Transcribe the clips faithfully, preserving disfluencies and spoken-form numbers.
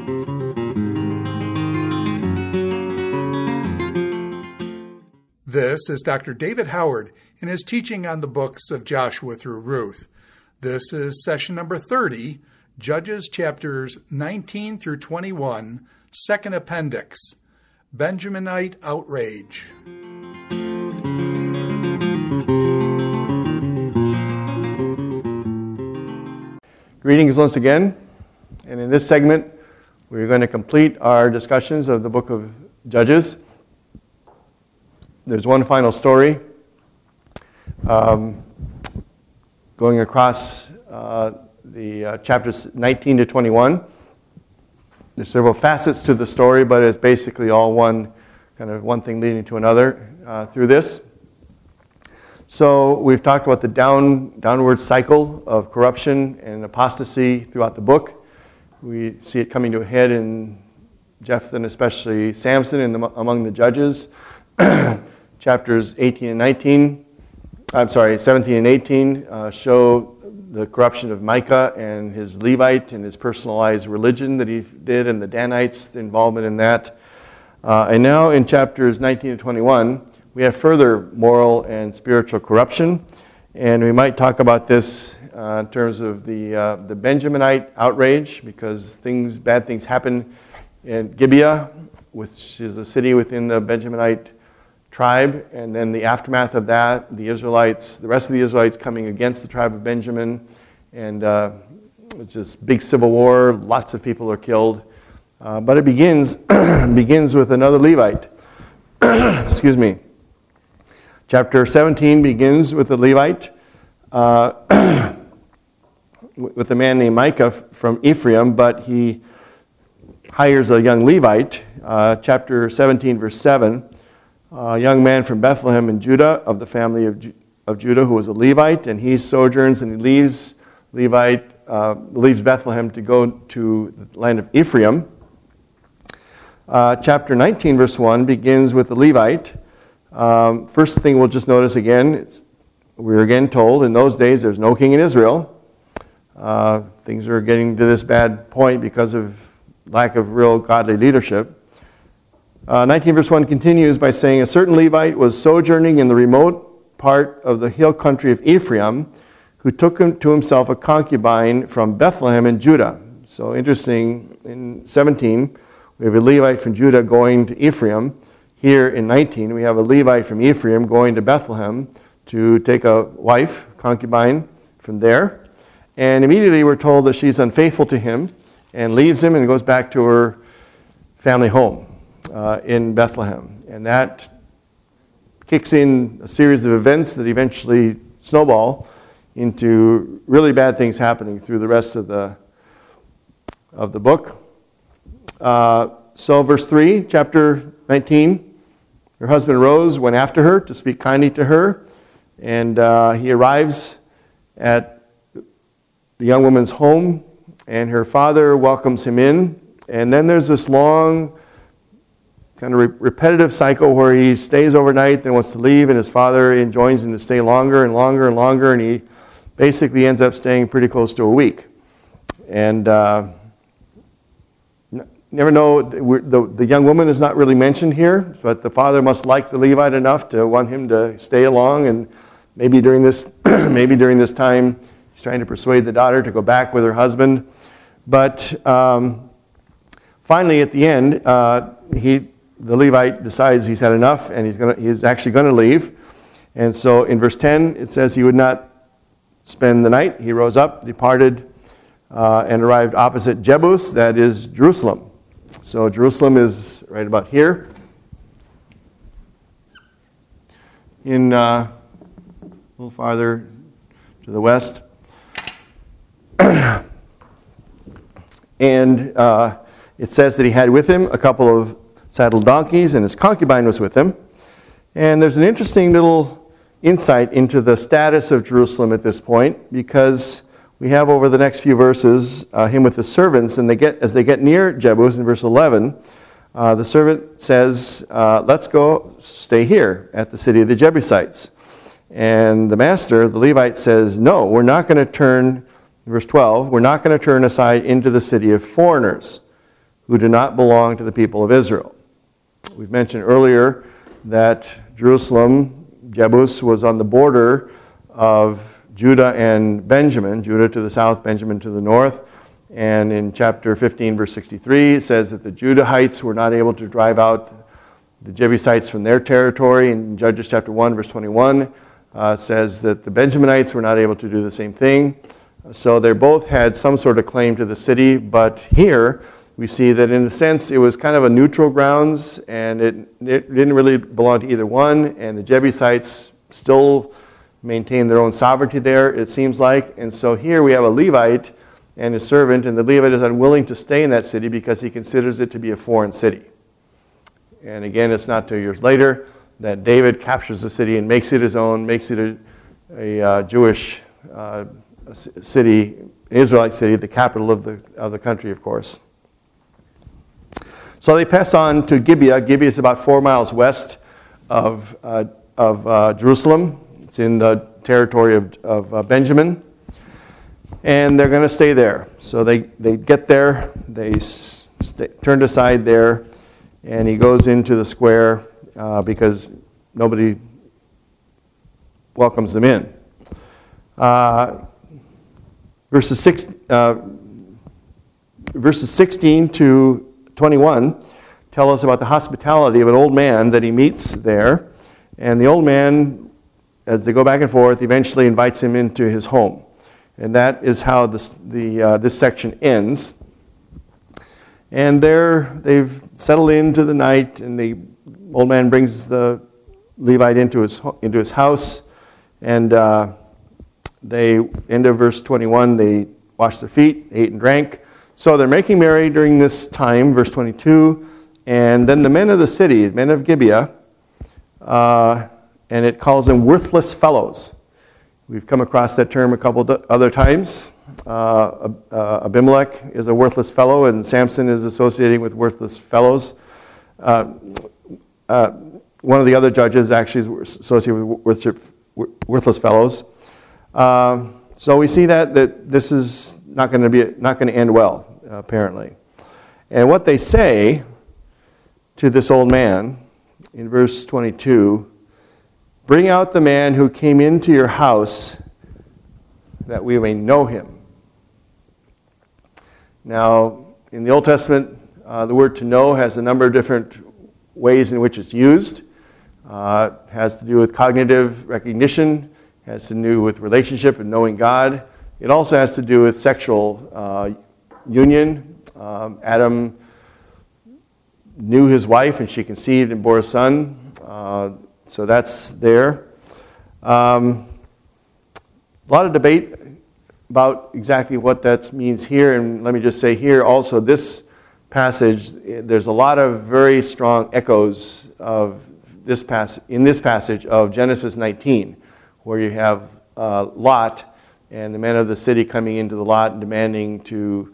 This is Doctor David Howard in his teaching on the books of Joshua through Ruth. This is session number thirty, Judges chapters nineteen through twenty-one, second appendix, Benjaminite outrage. Greetings once again, and in this segment we're going to complete our discussions of the book of Judges. There's one final story um, going across uh, the uh, chapters nineteen to twenty-one. There's several facets to the story, but it's basically all one kind of one thing leading to another uh, through this. So we've talked about the down downward cycle of corruption and apostasy throughout the book. We see it coming to a head in Jephthah and especially Samson in the, among the judges. Chapters eighteen and nineteen, I'm sorry, seventeen and eighteen uh, show the corruption of Micah and his Levite and his personalized religion that he did, and the Danites, the involvement in that. Uh, and now in chapters nineteen and twenty-one, we have further moral and spiritual corruption, and we might talk about this uh, in terms of the uh, the Benjaminite outrage, because things, bad things happen in Gibeah, which is a city within the Benjaminite tribe, and then the aftermath of that, the Israelites, the rest of the Israelites coming against the tribe of Benjamin, and uh, it's just big civil war. Lots of people are killed, uh, but it begins begins with another Levite. Excuse me. Chapter seventeen begins with a Levite, uh, with a man named Micah from Ephraim, but he hires a young Levite. Uh, chapter seventeen, verse seven. A young man from Bethlehem in Judah, of the family of, Ju- of Judah, who was a Levite, and he sojourns and he leaves Levite, uh, leaves Bethlehem to go to the land of Ephraim. Uh, chapter nineteen, verse one, begins with the Levite. Um, first thing we'll just notice again, it's, we're again told in those days there's no king in Israel. Uh, things are getting to this bad point because of lack of real godly leadership. Uh, nineteen verse one continues by saying, a certain Levite was sojourning in the remote part of the hill country of Ephraim, who took him to himself a concubine from Bethlehem in Judah. So interesting, in seventeen, we have a Levite from Judah going to Ephraim. Here in nineteen, we have a Levite from Ephraim going to Bethlehem to take a wife, concubine, from there. And immediately we're told that she's unfaithful to him and leaves him and goes back to her family home. Uh, in Bethlehem. And that kicks in a series of events that eventually snowball into really bad things happening through the rest of the of the book. Uh, so verse three, chapter nineteen, her husband rose, went after her to speak kindly to her, and uh, he arrives at the young woman's home, and her father welcomes him in. And then there's this long kind of re- repetitive cycle where he stays overnight, then wants to leave, and his father enjoins him to stay longer and longer and longer, and he basically ends up staying pretty close to a week. And uh, n- never know, the, the young woman is not really mentioned here, but the father must like the Levite enough to want him to stay along, and maybe during this, maybe during this time, he's trying to persuade the daughter to go back with her husband. But um, finally, at the end, uh, he the Levite decides he's had enough, and he's going he's actually going to leave. And so in verse ten, it says he would not spend the night. He rose up, departed, uh, and arrived opposite Jebus, that is Jerusalem. So Jerusalem is right about here. In uh, a little farther to the west. And uh, it says that he had with him a couple of saddled donkeys, and his concubine was with him. And there's an interesting little insight into the status of Jerusalem at this point, because we have over the next few verses uh, him with his servants, and they get as they get near Jebus in verse eleven, uh, the servant says, uh, let's go stay here at the city of the Jebusites. And the master, the Levite, says, no, we're not going to turn, verse twelve, we're not going to turn aside into the city of foreigners who do not belong to the people of Israel. We've mentioned earlier that Jerusalem, Jebus, was on the border of Judah and Benjamin, Judah to the south, Benjamin to the north. And in chapter fifteen, verse sixty-three, it says that the Judahites were not able to drive out the Jebusites from their territory. In Judges chapter one, verse twenty-one, uh, says that the Benjaminites were not able to do the same thing. So they both had some sort of claim to the city, but here we see that in a sense it was kind of a neutral grounds, and it, it didn't really belong to either one, and the Jebusites still maintained their own sovereignty there, it seems like. And so here we have a Levite and his servant, and the Levite is unwilling to stay in that city because he considers it to be a foreign city. And again, it's not two years later that David captures the city and makes it his own, makes it a, a uh, Jewish uh, city, an Israelite city, the capital of the, of the country, of course. So they pass on to Gibeah. Gibeah is about four miles west of, uh, of uh, Jerusalem. It's in the territory of, of uh, Benjamin. And they're going to stay there. So they, they get there, they stay, turned aside there, and he goes into the square uh, because nobody welcomes them in. Uh, verses, six, uh, verses sixteen to twenty-one tell us about the hospitality of an old man that he meets there. And the old man, as they go back and forth, eventually invites him into his home. And that is how this, the, uh, this section ends. And there they've settled into the night, and the old man brings the Levite into his, into his house. And uh, they, end of verse twenty-one, they washed their feet, ate and drank. So they're making merry during this time, verse twenty-two. And then the men of the city, the men of Gibeah, uh, and it calls them worthless fellows. We've come across that term a couple other times. Uh, uh, Abimelech is a worthless fellow, and Samson is associating with worthless fellows. Uh, uh, one of the other judges actually is associated with worthless fellows. Uh, so we see that that this is not going to be not going to end well, uh, apparently. And what they say to this old man in verse twenty-two, bring out the man who came into your house that we may know him. Now, in the Old Testament, uh, the word to know has a number of different ways in which it's used. Uh, it has to do with cognitive recognition, has to do with relationship and knowing God. It also has to do with sexual uh, union. Um, Adam knew his wife, and she conceived and bore a son. Uh, so that's there. Um, a lot of debate about exactly what that means here. And let me just say here also, this passage, there's a lot of very strong echoes of this pass in this passage of Genesis nineteen, where you have uh, Lot and the men of the city coming into the lot and demanding to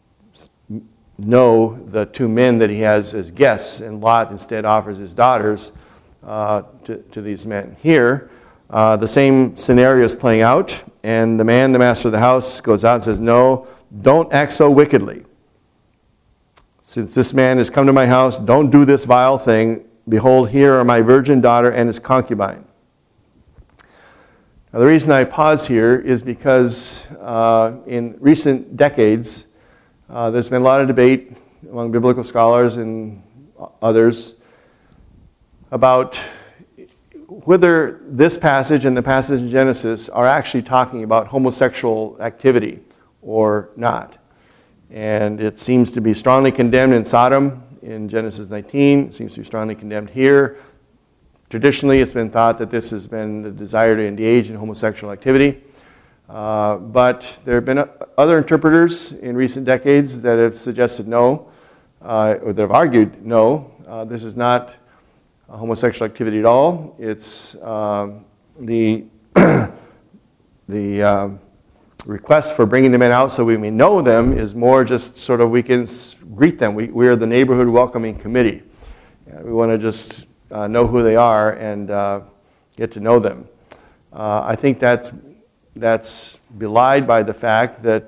know the two men that he has as guests, and Lot instead offers his daughters uh, to, to these men. Here, uh, the same scenario is playing out, and the man, the master of the house, goes out and says, no, don't act so wickedly. Since this man has come to my house, don't do this vile thing. Behold, here are my virgin daughter and his concubine. Now, the reason I pause here is because uh, in recent decades, uh, there's been a lot of debate among biblical scholars and others about whether this passage and the passage in Genesis are actually talking about homosexual activity or not. And it seems to be strongly condemned in Sodom in Genesis nineteen. It seems to be strongly condemned here. Traditionally, it's been thought that this has been the desire to engage in homosexual activity. Uh, but there have been other interpreters in recent decades that have suggested no, uh, or that have argued no, uh, this is not a homosexual activity at all. It's uh, the, the uh, request for bringing the men out so we may know them is more just sort of we can greet them. We, we are the neighborhood welcoming committee. We want to just Uh, know who they are and uh, get to know them. Uh, I think that's, that's belied by the fact that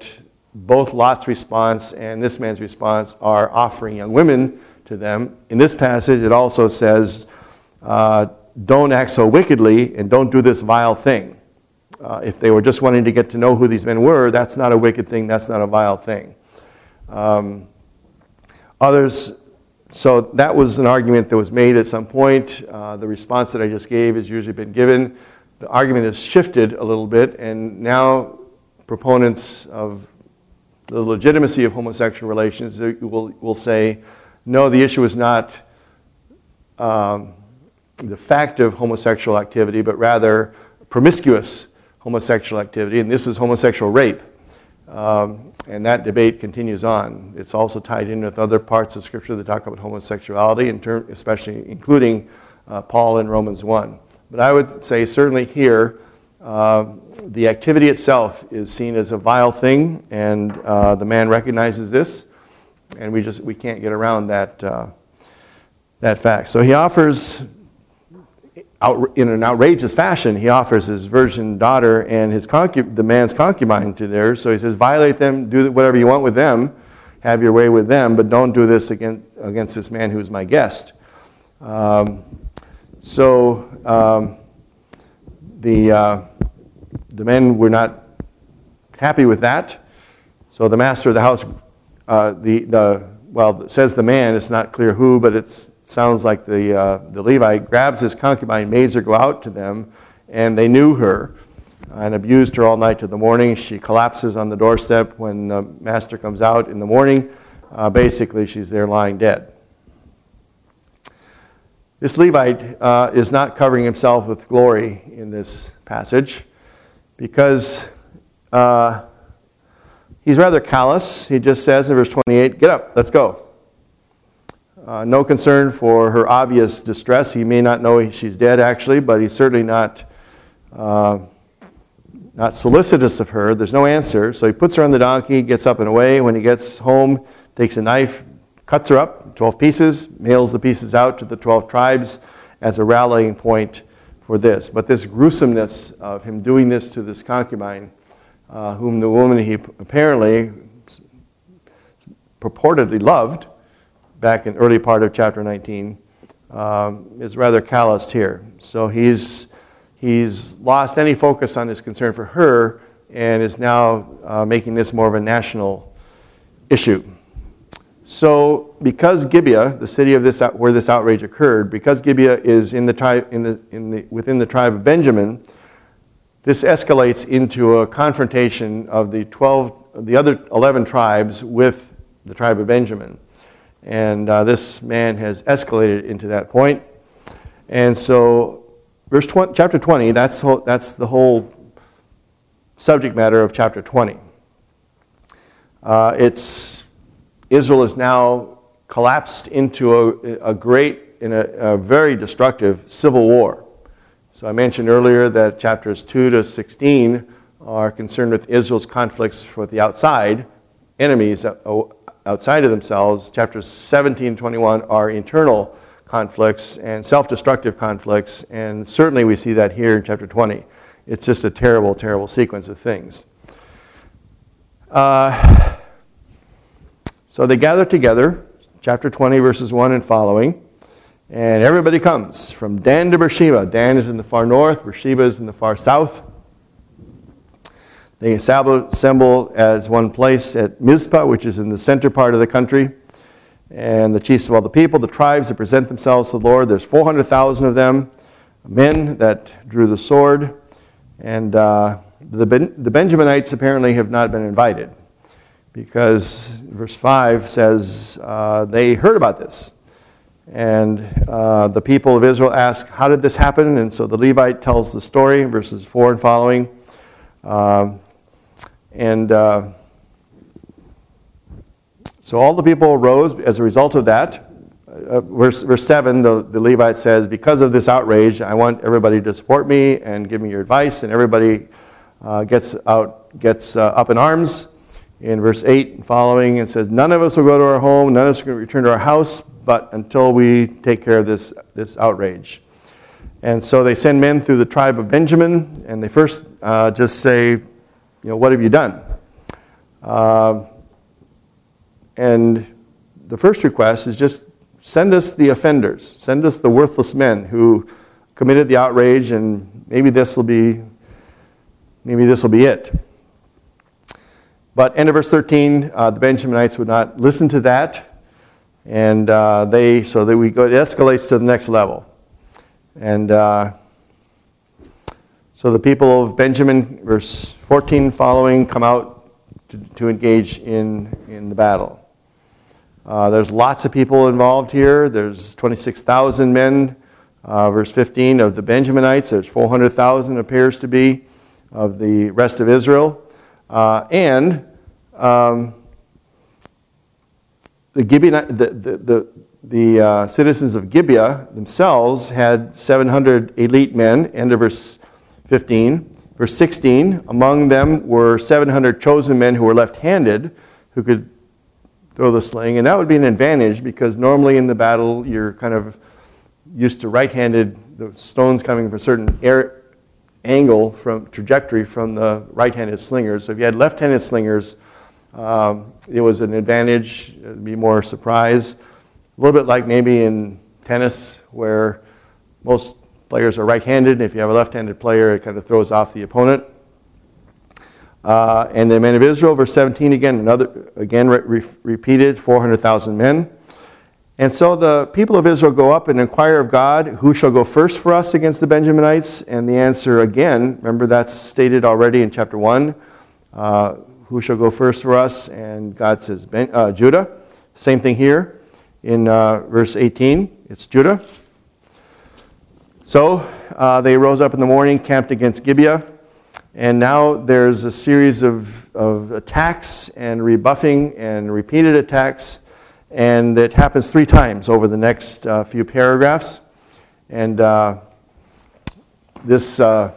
both Lot's response and this man's response are offering young women to them. In this passage, it also says, uh, don't act so wickedly and don't do this vile thing. Uh, if they were just wanting to get to know who these men were, that's not a wicked thing, that's not a vile thing. Um, others, so that was an argument that was made at some point. Uh, the response that I just gave has usually been given. The argument has shifted a little bit, and now proponents of the legitimacy of homosexual relations will, will say, no, the issue is not um, the fact of homosexual activity, but rather promiscuous homosexual activity, and this is homosexual rape. Um, and that debate continues on. It's also tied in with other parts of Scripture that talk about homosexuality, in term, especially including uh, Paul in Romans one. But I would say certainly here, uh, the activity itself is seen as a vile thing, and uh, the man recognizes this, and we just we can't get around that uh, that fact. So he offers, out, in an outrageous fashion, he offers his virgin daughter and his concu- the man's concubine to theirs. So he says, violate them, do whatever you want with them, have your way with them, but don't do this against, against this man who is my guest. Um, so um, the uh, the men were not happy with that. So the master of the house, uh, the the well, it says the man. It's not clear who, but it's. Sounds like the uh, the Levite grabs his concubine, maids her go out to them, and they knew her and abused her all night to the morning. She collapses on the doorstep when the master comes out in the morning. Uh, basically, she's there lying dead. This Levite uh, is not covering himself with glory in this passage because uh, he's rather callous. He just says in verse twenty-eight, get up, let's go. Uh, no concern for her obvious distress. He may not know she's dead, actually, but he's certainly not uh, not solicitous of her. There's no answer. So he puts her on the donkey, gets up and away. When he gets home, takes a knife, cuts her up, twelve pieces, mails the pieces out to the twelve tribes as a rallying point for this. But this gruesomeness of him doing this to this concubine, uh, whom the woman he apparently purportedly loved, back in the early part of chapter nineteen, um, is rather calloused here. So he's he's lost any focus on his concern for her and is now uh, making this more of a national issue. So because Gibeah, the city of this where this outrage occurred, because Gibeah is in the tribe in the in the within the tribe of Benjamin, this escalates into a confrontation of the twelve, the other eleven tribes with the tribe of Benjamin. And uh, this man has escalated into that point. And so, verse twenty, chapter twenty, that's, whole, that's the whole subject matter of chapter twenty. Uh, it's, Israel is now collapsed into a, a great, in a, a very destructive civil war. So I mentioned earlier that chapters two to sixteen are concerned with Israel's conflicts with the outside enemies outside of themselves. Chapters seventeen and twenty-one are internal conflicts and self-destructive conflicts, and certainly we see that here in chapter twenty. It's just a terrible, terrible sequence of things. Uh, so they gather together, chapter twenty, verses one and following, and everybody comes from Dan to Beersheba. Dan is in the far north, Beersheba is in the far south. They assemble as one place at Mizpah, which is in the center part of the country. And the chiefs of all the people, the tribes that present themselves to the Lord, there's four hundred thousand of them, men that drew the sword. And uh, the, ben- the Benjaminites apparently have not been invited, because verse five says uh, they heard about this. And uh, the people of Israel ask, how did this happen? And so the Levite tells the story, verses four and following. Um, And uh, so all the people arose as a result of that. Uh, verse, verse seven, the, the Levite says, because of this outrage, I want everybody to support me and give me your advice. And everybody uh, gets out, gets uh, up in arms. In verse eight and following, it says, none of us will go to our home, none of us will return to our house, but until we take care of this, this outrage. And so they send men through the tribe of Benjamin, and they first uh, just say, you know, what have you done? Uh, and the first request is just send us the offenders. Send us the worthless men who committed the outrage, and maybe this will be, maybe this will be it. But end of verse thirteen, uh, the Benjaminites would not listen to that, and uh, they so that we go. It escalates to the next level, and uh, so the people of Benjamin, verse fourteen following, come out to, to engage in in the battle. Uh, there's lots of people involved here. There's twenty-six thousand men, uh, verse fifteen, of the Benjaminites. There's four hundred thousand appears to be of the rest of Israel. Uh, and um, the, Gibeonite, the, the, the, the uh, citizens of Gibeah themselves had seven hundred elite men, end of verse fifteen. Verse sixteen, among them were seven hundred chosen men who were left-handed, who could throw the sling, and that would be an advantage because normally in the battle you're kind of used to right-handed, the stones coming from a certain air, angle from trajectory from the right-handed slingers. So if you had left-handed slingers, um, it was an advantage. It would be more surprise. A little bit like maybe in tennis where most players are right-handed, and if you have a left-handed player, it kind of throws off the opponent. Uh, and the men of Israel, verse seventeen, again, another, again re- re- repeated, four hundred thousand men. And so the people of Israel go up and inquire of God, who shall go first for us against the Benjaminites? And the answer again, remember that's stated already in chapter one, uh, who shall go first for us? And God says, ben, uh, Judah. Same thing here in uh, verse eighteen, it's Judah. So uh, they rose up in the morning, camped against Gibeah. And now there's a series of, of attacks and rebuffing and repeated attacks. And it happens three times over the next uh, few paragraphs. And uh, this uh,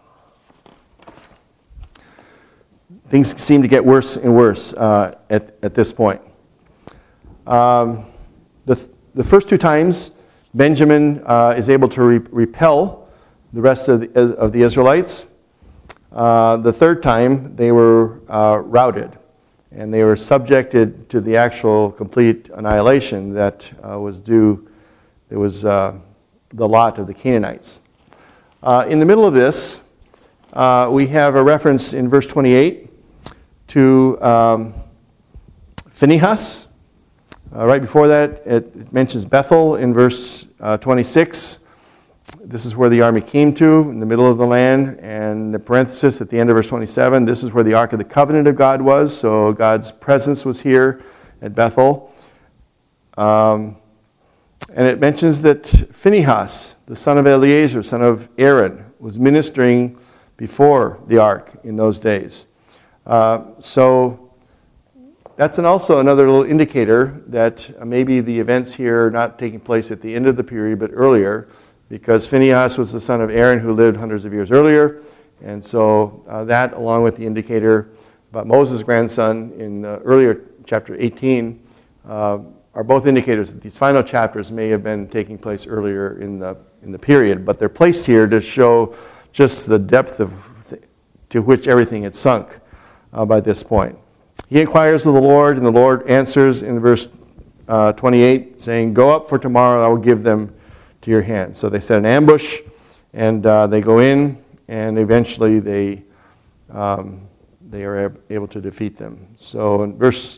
things seem to get worse and worse uh, at, at this point. Um, the, the first two times, Benjamin uh, is able to re- repel the rest of the, of the Israelites. Uh, the third time, they were uh, routed, and they were subjected to the actual complete annihilation that uh, was due, it was uh, the lot of the Canaanites. Uh, in the middle of this, uh, we have a reference in verse twenty-eight to um, Phinehas. Uh, right before that, it, it mentions Bethel in verse uh, twenty-six. This is where the army came to, in the middle of the land. And the parenthesis at the end of verse twenty-seven, this is where the Ark of the Covenant of God was. So God's presence was here at Bethel. Um, and it mentions that Phinehas, the son of Eleazar, son of Aaron, was ministering before the ark in those days. Uh, so that's an also another little indicator that maybe the events here are not taking place at the end of the period, but earlier, because Phinehas was the son of Aaron who lived hundreds of years earlier. And so uh, that, along with the indicator about Moses' grandson in uh, earlier chapter eighteen, uh, are both indicators that these final chapters may have been taking place earlier in the in the period. But they're placed here to show just the depth of th- to which everything had sunk uh, by this point. He inquires of the Lord, and the Lord answers in verse uh, twenty-eight, saying, "Go up, for tomorrow I will give them to your hand." So they set an ambush, and uh, they go in, and eventually they um, they are able to defeat them. So in verse,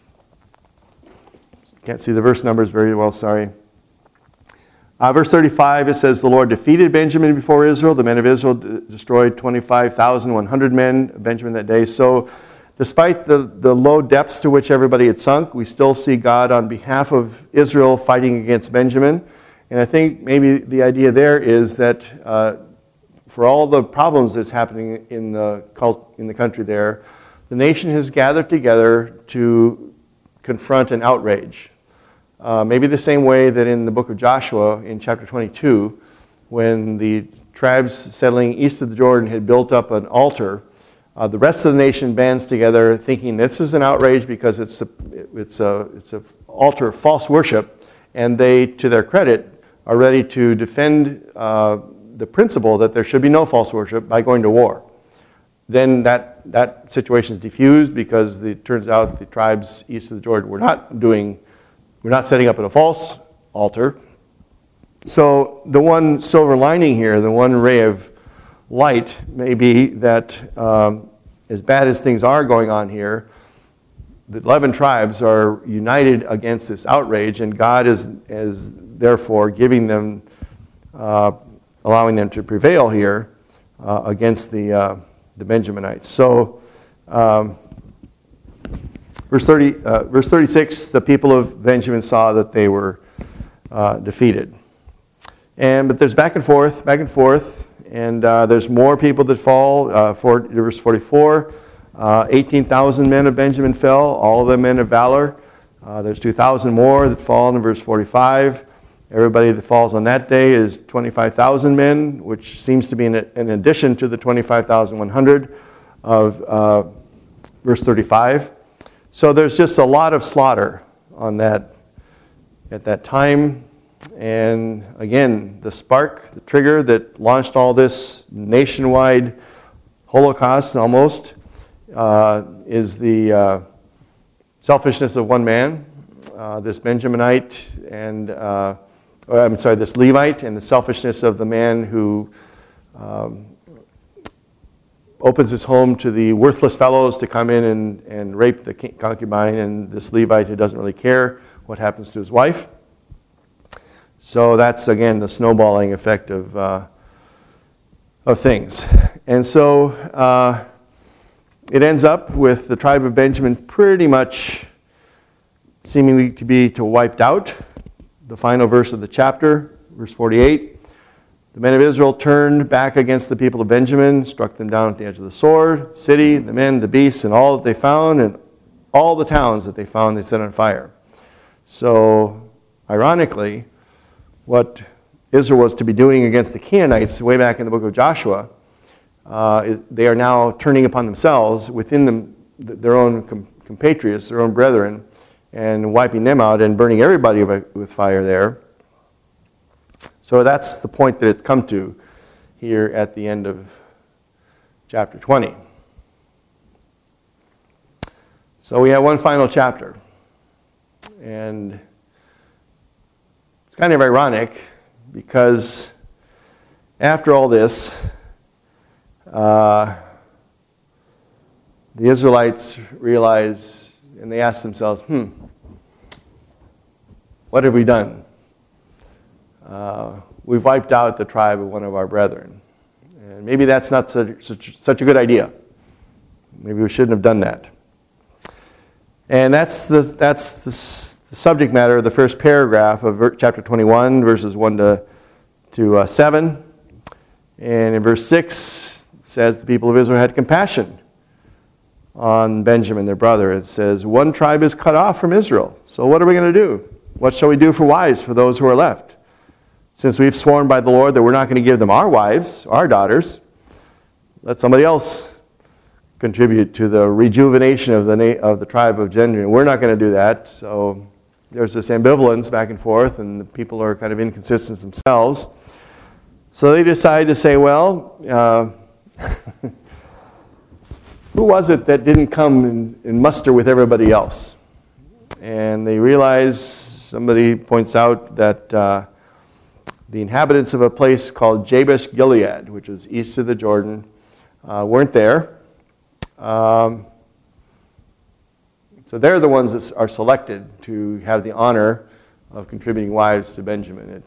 can't see the verse numbers very well, sorry. Uh, verse thirty-five, it says, "The Lord defeated Benjamin before Israel. The men of Israel d- destroyed twenty-five thousand one hundred men of Benjamin that day." So despite the, the low depths to which everybody had sunk, we still see God on behalf of Israel fighting against Benjamin. And I think maybe the idea there is that uh, for all the problems that's happening in the cult, in the country there, the nation has gathered together to confront an outrage. Uh, maybe the same way that in the book of Joshua, in chapter twenty-two, when the tribes settling east of the Jordan had built up an altar, uh, the rest of the nation bands together thinking this is an outrage because it's a, it's a, it's a altar of false worship, and they, to their credit, are ready to defend uh, the principle that there should be no false worship by going to war. then that, that situation is diffused because it turns out the tribes east of the Jordan were not doing, were not setting up a false altar. So the one silver lining here, the one ray of light may be that um, as bad as things are going on here, the eleven tribes are united against this outrage, and God is, is therefore giving them, uh, allowing them to prevail here uh, against the, uh, the Benjaminites. So um, verse, thirty, uh, verse thirty-six, the people of Benjamin saw that they were uh, defeated. And, but there's back and forth, back and forth. And uh, there's more people that fall. Uh, for, verse forty-four, uh, eighteen thousand men of Benjamin fell, all of them men of valor. Uh, there's two thousand more that fall in verse forty-five. Everybody that falls on that day is twenty-five thousand men, which seems to be in, in addition to the twenty-five thousand one hundred of uh, verse thirty-five. So there's just a lot of slaughter on that at that time. And again, the spark, the trigger that launched all this nationwide Holocaust almost uh, is the uh, selfishness of one man, uh, this Benjaminite, and uh, or, I'm sorry, this Levite, and the selfishness of the man who um, opens his home to the worthless fellows to come in and, and rape the concubine, and this Levite who doesn't really care what happens to his wife. So that's, again, the snowballing effect of, uh, of things. And so uh, it ends up with the tribe of Benjamin pretty much seemingly to be to wiped out. The final verse of the chapter, verse forty-eight. The men of Israel turned back against the people of Benjamin, struck them down at the edge of the sword, city, the men, the beasts, and all that they found, and all the towns that they found they set on fire. So, ironically, what Israel was to be doing against the Canaanites way back in the book of Joshua, uh, they are now turning upon themselves within them, their own compatriots, their own brethren, and wiping them out and burning everybody with fire there. So that's the point that it's come to here at the end of chapter twenty. So we have one final chapter. And it's kind of ironic because after all this, uh, the Israelites realize, and they ask themselves, hmm, what have we done? Uh, we've wiped out the tribe of one of our brethren. And maybe that's not such, such, such a good idea. Maybe we shouldn't have done that. And that's the, that's the, the subject matter of the first paragraph of chapter twenty-one, verses one to, to uh, seven. And in verse six, it says the people of Israel had compassion on Benjamin, their brother. It says, one tribe is cut off from Israel. So what are we going to do? What shall we do for wives for those who are left? Since we've sworn by the Lord that we're not going to give them our wives, our daughters, let somebody else contribute to the rejuvenation of the na- of the tribe of Benjamin. We're not going to do that. So there's this ambivalence back and forth, and the people are kind of inconsistent themselves. So they decide to say, well, uh, who was it that didn't come and, and muster with everybody else? And they realize, somebody points out that uh, the inhabitants of a place called Jabesh Gilead, which is east of the Jordan, uh, weren't there. Um, so they're the ones that are selected to have the honor of contributing wives to Benjamin. It,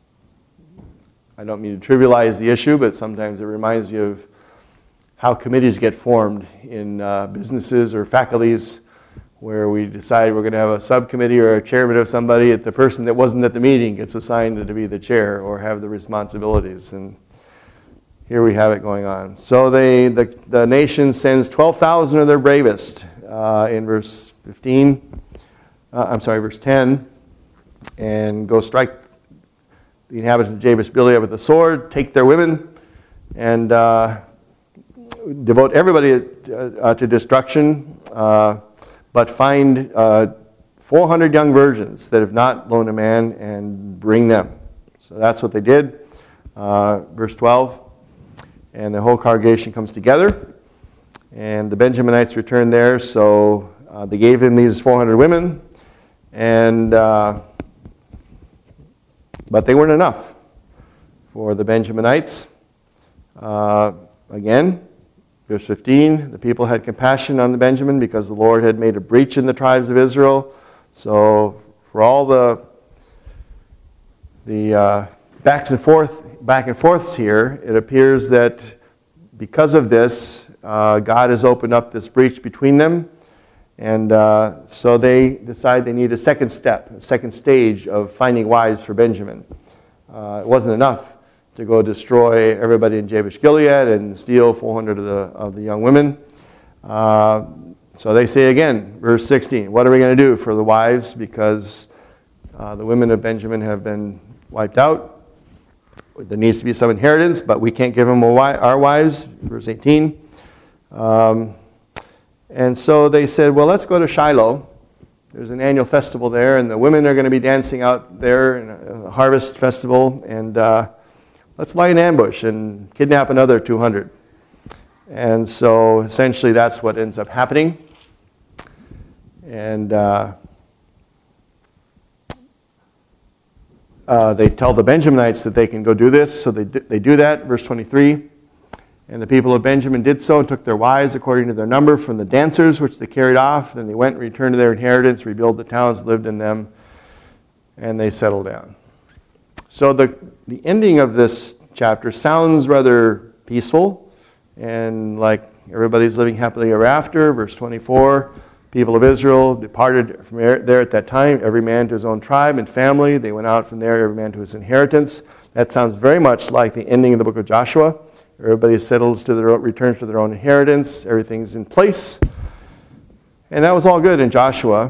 I don't mean to trivialize the issue, but sometimes it reminds you of how committees get formed in uh, businesses or faculties where we decide we're going to have a subcommittee or a chairman of somebody, and the person that wasn't at the meeting gets assigned to be the chair or have the responsibilities. And here we have it going on. So they, the, the nation sends twelve thousand of their bravest uh, in verse fifteen, uh, I'm sorry, verse ten, and go strike the inhabitants of Jabesh Gilead with the sword, take their women, and uh, devote everybody to, uh, to destruction, uh, but find uh, four hundred young virgins that have not loaned a man and bring them. So that's what they did. Uh, verse twelve. And the whole congregation comes together, And the Benjaminites returned there, so uh, they gave him these four hundred women, and uh, but they weren't enough for the Benjaminites. Uh, again, verse fifteen, the people had compassion on the Benjamin because the Lord had made a breach in the tribes of Israel. So for all the the uh, backs and forth, back and forths here, it appears that because of this, uh, God has opened up this breach between them. And uh, so they decide they need a second step, a second stage of finding wives for Benjamin. Uh, it wasn't enough to go destroy everybody in Jabesh Gilead and steal four hundred of the, of the young women. Uh, so they say again, verse sixteen, what are we going to do for the wives? Because uh, the women of Benjamin have been wiped out. There needs to be some inheritance, but we can't give them a wi- our wives. Verse eighteen. Um, and so they said, well, let's go to Shiloh. There's an annual festival there, and the women are going to be dancing out there in a harvest festival, and uh, let's lie in ambush and kidnap another two hundred. And so essentially that's what ends up happening. And uh, uh, they tell the Benjaminites that they can go do this, so they, they do that. Verse twenty-three. And the people of Benjamin did so and took their wives according to their number from the dancers, which they carried off. Then they went and returned to their inheritance, rebuilt the towns, lived in them, and they settled down. So the, the ending of this chapter sounds rather peaceful and like everybody's living happily ever after. Verse twenty-four, people of Israel departed from there at that time, every man to his own tribe and family. They went out from there, every man to his inheritance. That sounds very much like the ending of the book of Joshua. Everybody settles to their own, returns to their own inheritance. Everything's in place. And that was all good in Joshua.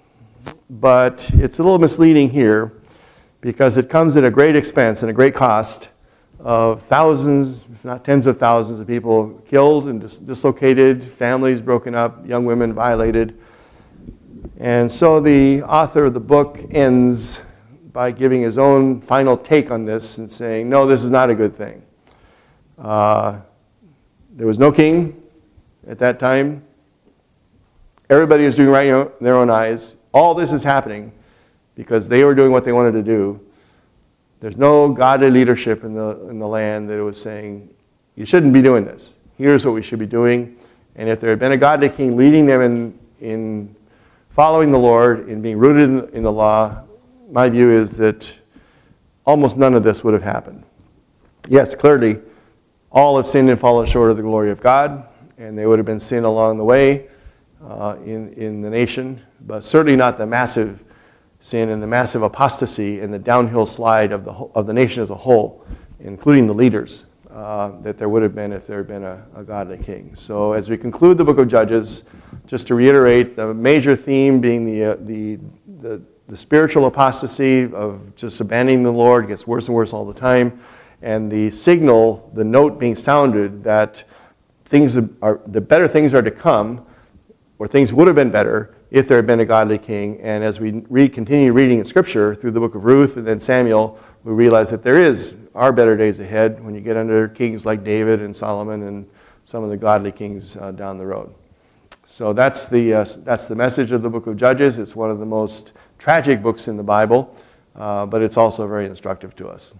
But it's a little misleading here because it comes at a great expense and a great cost of thousands, if not tens of thousands of people killed and dis- dislocated, families broken up, young women violated. And so the author of the book ends by giving his own final take on this and saying, no, this is not a good thing. Uh, there was no king at that time. Everybody was doing right in their own eyes. All this is happening because they were doing what they wanted to do. There's no godly leadership in the in the land that was saying, you shouldn't be doing this. Here's what we should be doing. And if there had been a godly king leading them in, in following the Lord, in being rooted in, in the law, my view is that almost none of this would have happened. Yes, clearly, all have sinned and fallen short of the glory of God, and there would have been sin along the way uh, in, in the nation, but certainly not the massive sin and the massive apostasy and the downhill slide of the of the nation as a whole, including the leaders, uh, that there would have been if there had been a, a godly king. So as we conclude the book of Judges, just to reiterate, the major theme being the uh, the, the the spiritual apostasy of just abandoning the Lord gets worse and worse all the time. And the signal, the note being sounded that things are, the better things are to come, or things would have been better if there had been a godly king. And as we read, continue reading in Scripture through the book of Ruth and then Samuel, we realize that there is are better days ahead when you get under kings like David and Solomon and some of the godly kings uh, down the road. So that's the uh, that's the message of the book of Judges. It's one of the most tragic books in the Bible, uh, but it's also very instructive to us.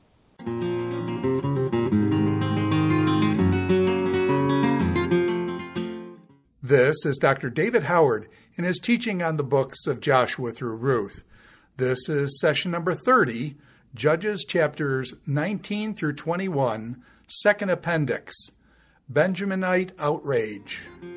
This is Doctor David Howard in his teaching on the books of Joshua through Ruth. This is session number thirty, Judges chapters nineteen through twenty-one, second appendix, Benjaminite outrage.